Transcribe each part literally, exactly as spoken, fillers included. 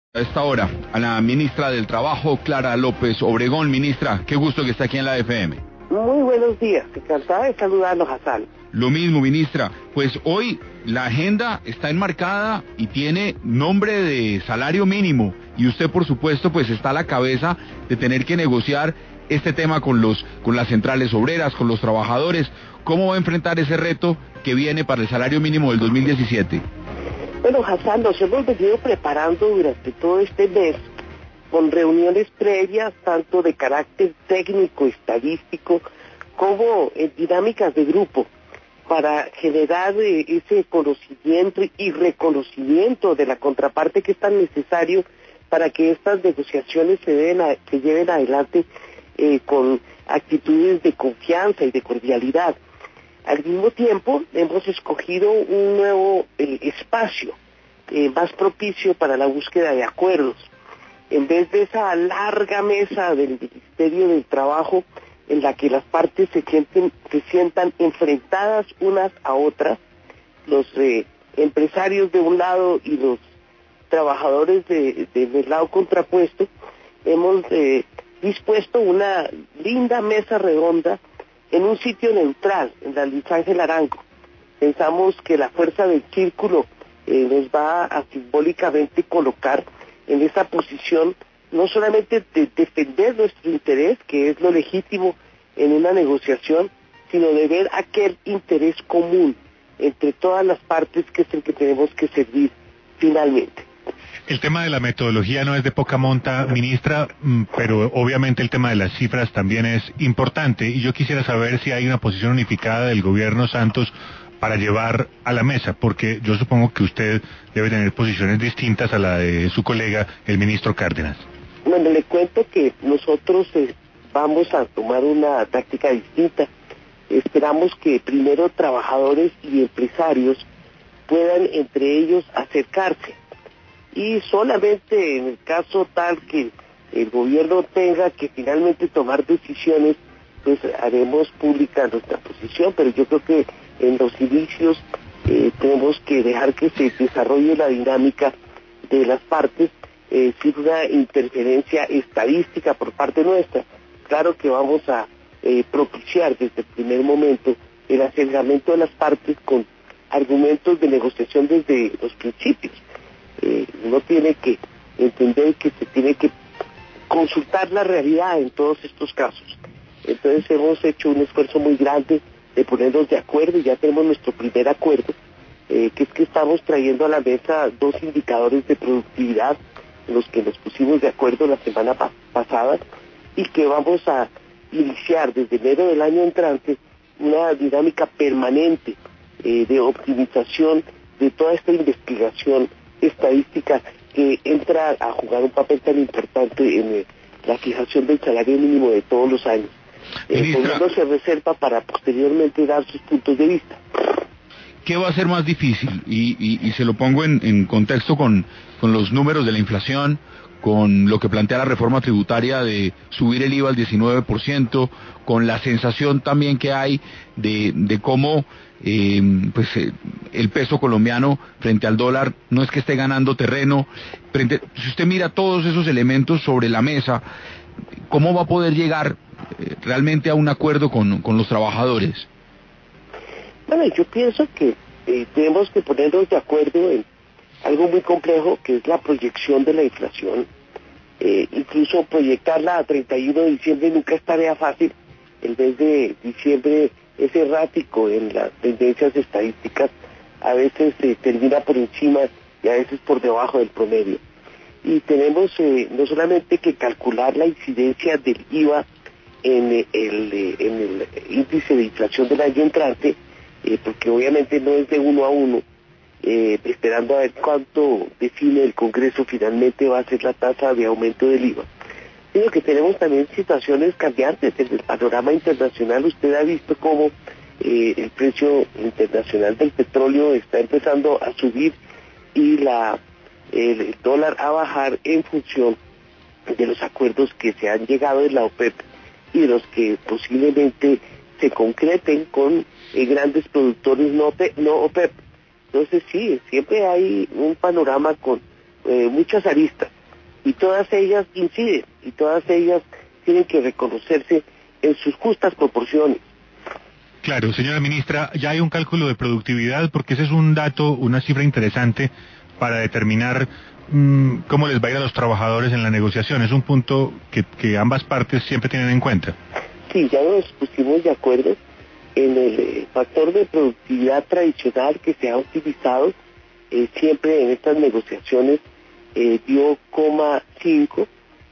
A esta hora, a la ministra del Trabajo, Clara López Obregón. Ministra, qué gusto que está aquí en la F M. Muy buenos días, encantada de saludarlos, Hassan. Lo mismo, ministra. Pues hoy la agenda está enmarcada y tiene nombre de salario mínimo. Y usted, por supuesto, pues está a la cabeza de tener que negociar este tema con los, con las centrales obreras, con los trabajadores. ¿Cómo va a enfrentar ese reto que viene para el salario mínimo del dos mil diecisiete? Bueno, Hassan, nos hemos venido preparando durante todo este mes con reuniones previas, tanto de carácter técnico, estadístico, como en dinámicas de grupo, para generar eh, ese conocimiento y reconocimiento de la contraparte que es tan necesario para que estas negociaciones se, den a, se lleven adelante eh, con actitudes de confianza y de cordialidad. Al mismo tiempo, hemos escogido un nuevo eh, espacio eh, más propicio para la búsqueda de acuerdos. En vez de esa larga mesa del Ministerio del Trabajo, en la que las partes se sienten, se sientan enfrentadas unas a otras, los eh, empresarios de un lado y los trabajadores de, de, del lado contrapuesto, hemos eh, dispuesto una linda mesa redonda en un sitio neutral, en la Luis Ángel Arango. Pensamos que la fuerza del círculo eh, nos va a simbólicamente colocar en esa posición, no solamente de defender nuestro interés, que es lo legítimo en una negociación, sino de ver aquel interés común entre todas las partes que es el que tenemos que servir finalmente. El tema de la metodología no es de poca monta, ministra, pero obviamente el tema de las cifras también es importante, y yo quisiera saber si hay una posición unificada del gobierno Santos para llevar a la mesa, porque yo supongo que usted debe tener posiciones distintas a la de su colega, el ministro Cárdenas. Bueno, le cuento que nosotros eh, vamos a tomar una táctica distinta. Esperamos que primero trabajadores y empresarios puedan entre ellos acercarse. Y solamente en el caso tal que el gobierno tenga que finalmente tomar decisiones, pues haremos pública nuestra posición, pero yo creo que en los inicios eh, tenemos que dejar que se desarrolle la dinámica de las partes eh, sin una interferencia estadística por parte nuestra. Claro que vamos a eh, propiciar desde el primer momento el acercamiento de las partes con argumentos de negociación desde los principios. Eh, uno tiene que entender que se tiene que consultar la realidad en todos estos casos. Entonces hemos hecho un esfuerzo muy grande de ponernos de acuerdo, y ya tenemos nuestro primer acuerdo, eh, que es que estamos trayendo a la mesa dos indicadores de productividad en los que nos pusimos de acuerdo la semana pa- pasada y que vamos a iniciar desde enero del año entrante una dinámica permanente eh, de optimización de toda esta investigación estadística que entra a jugar un papel tan importante en eh, la fijación del salario mínimo de todos los años. El gobierno se reserva para posteriormente dar sus puntos de vista. ¿Qué va a ser más difícil? Y, y, y se lo pongo en, en contexto con, con los números de la inflación, con lo que plantea la reforma tributaria de subir el I V A al diecinueve por ciento, con la sensación también que hay de, de cómo eh, pues eh, el peso colombiano frente al dólar no es que esté ganando terreno. Frente, si usted mira todos esos elementos sobre la mesa, ¿cómo va a poder llegar eh, realmente a un acuerdo con, con los trabajadores? Bueno, yo pienso que eh, tenemos que ponernos de acuerdo en algo muy complejo, que es la proyección de la inflación. Eh, incluso proyectarla a treinta y uno de diciembre nunca es tarea fácil. El mes de diciembre es errático en las tendencias estadísticas, a veces eh, termina por encima y a veces por debajo del promedio. Y tenemos eh, no solamente que calcular la incidencia del I V A en eh, el, eh, en el índice de inflación del año entrante, eh, porque obviamente no es de uno a uno, Eh, esperando a ver cuánto define el Congreso finalmente va a ser la tasa de aumento del I V A. Sino que tenemos también situaciones cambiantes en el panorama internacional. Usted ha visto cómo eh, el precio internacional del petróleo está empezando a subir y la el, el dólar a bajar en función de los acuerdos que se han llegado en la OPEP y de los que posiblemente se concreten con eh, grandes productores no, no OPEP. Entonces sí, siempre hay un panorama con eh, muchas aristas. y todas ellas inciden, y todas ellas tienen que reconocerse en sus justas proporciones. Claro, señora ministra, ya hay un cálculo de productividad, porque ese es un dato, una cifra interesante para determinar mmm, cómo les va a ir a los trabajadores en la negociación. Es un punto que, que ambas partes siempre tienen en cuenta. Sí, ya nos pusimos de acuerdo en el eh, factor de productividad tradicional que se ha utilizado eh, siempre en estas negociaciones, eh, dio coma cinco,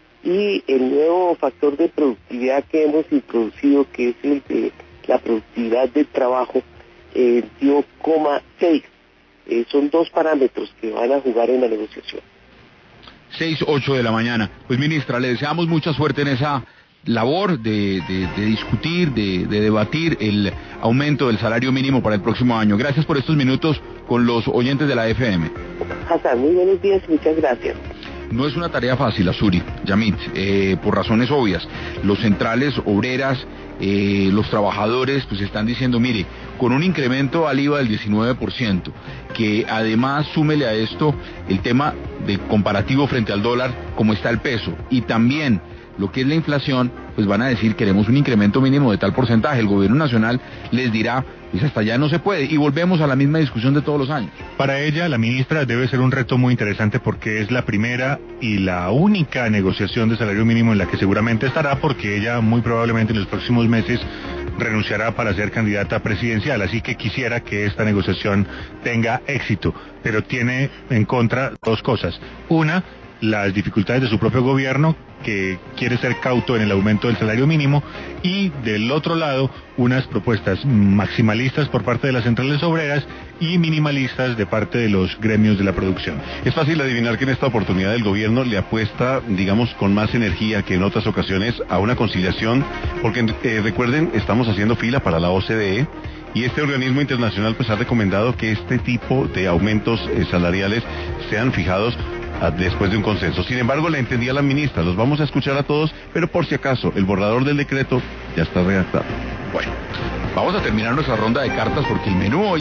y el nuevo factor de productividad que hemos introducido, que es el de la productividad del trabajo, eh, dio coma seis. Eh, son dos parámetros que van a jugar en la negociación. seis, ocho de la mañana. Pues ministra, le deseamos mucha suerte en esa labor de, de, de discutir, de, de debatir el aumento del salario mínimo para el próximo año. Gracias por estos minutos con los oyentes de la F M. Hassan, muy buenos días y muchas gracias. No es una tarea fácil, Azuri, Yamit, eh, por razones obvias. Los centrales, obreras, eh, los trabajadores, pues están diciendo, mire, con un incremento al I V A del diecinueve por ciento, que además súmele a esto el tema de comparativo frente al dólar, como está el peso, y también lo que es la inflación, pues van a decir, queremos un incremento mínimo de tal porcentaje. El gobierno nacional les dirá, pues hasta allá no se puede, y volvemos a la misma discusión de todos los años. Para ella, la ministra, debe ser un reto muy interesante, porque es la primera y la única negociación de salario mínimo en la que seguramente estará, porque ella muy probablemente en los próximos meses renunciará para ser candidata presidencial, así que quisiera que esta negociación tenga éxito, pero tiene en contra dos cosas. Una, las dificultades de su propio gobierno, que quiere ser cauto en el aumento del salario mínimo, y del otro lado unas propuestas maximalistas por parte de las centrales obreras y minimalistas de parte de los gremios de la producción. Es fácil adivinar que en esta oportunidad el gobierno le apuesta, digamos, con más energía que en otras ocasiones a una conciliación, porque eh, recuerden, estamos haciendo fila para la O C D E, y este organismo internacional pues ha recomendado que este tipo de aumentos eh, salariales sean fijados después de un consenso. Sin embargo, le entendí a la ministra, los vamos a escuchar a todos, pero por si acaso, el borrador del decreto ya está redactado. Bueno, vamos a terminar nuestra ronda de cartas porque el menú hoy